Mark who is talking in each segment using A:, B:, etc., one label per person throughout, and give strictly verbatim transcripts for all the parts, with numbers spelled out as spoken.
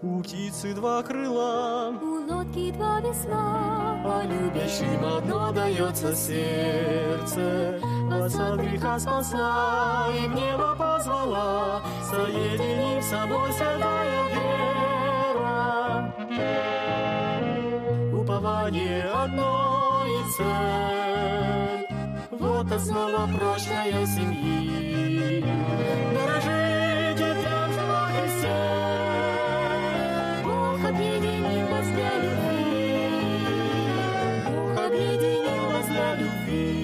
A: У птицы два крыла,
B: у лодки два весла,
A: а любящим одно дается сердце. Отца греха спасла и в небо позвала, соединив с собой святая вера. Упование одно и цель, вот основа прочная семьи. Дорожите тем, что во Христе Бог объединил вас для любви. Бог объединил вас для любви.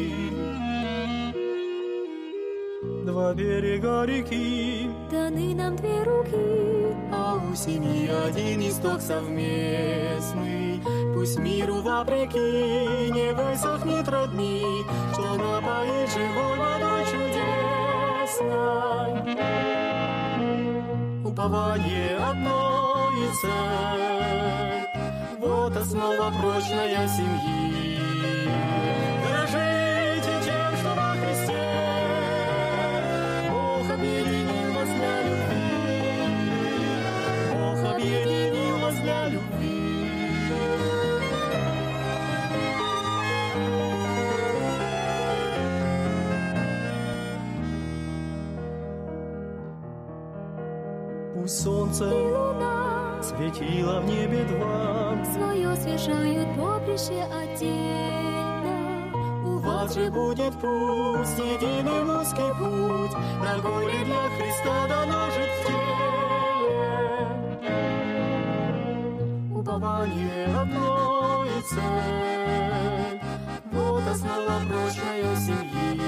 A: Два берега реки,
B: даны нам две руки,
A: а у семьи один исток совместный. Пусть миру вопреки не высохнет родни, что напоит живой водой чудесной. Упование одно и цель, вот основа прочная семьи. Дорожите тем, что во Христе Бог объединил вас для любви. Бог объединил вас для любви. Пусть солнце
B: и луна
A: светило в небе два,
B: свое освежают поприще отдельно.
A: у вас же будет путь, единый узкий путь, дорогой ли для Христа дано жить в теле. Упование одно и цель, вот основа прочная семьи.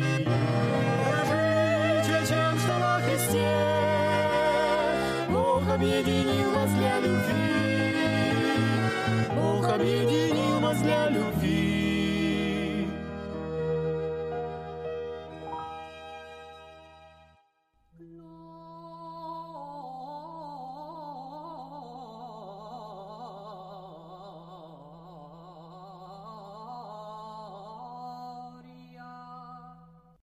A: Дорожите тем, что во Христе Бог объединил вас для любви. Бог объединил вас для любви.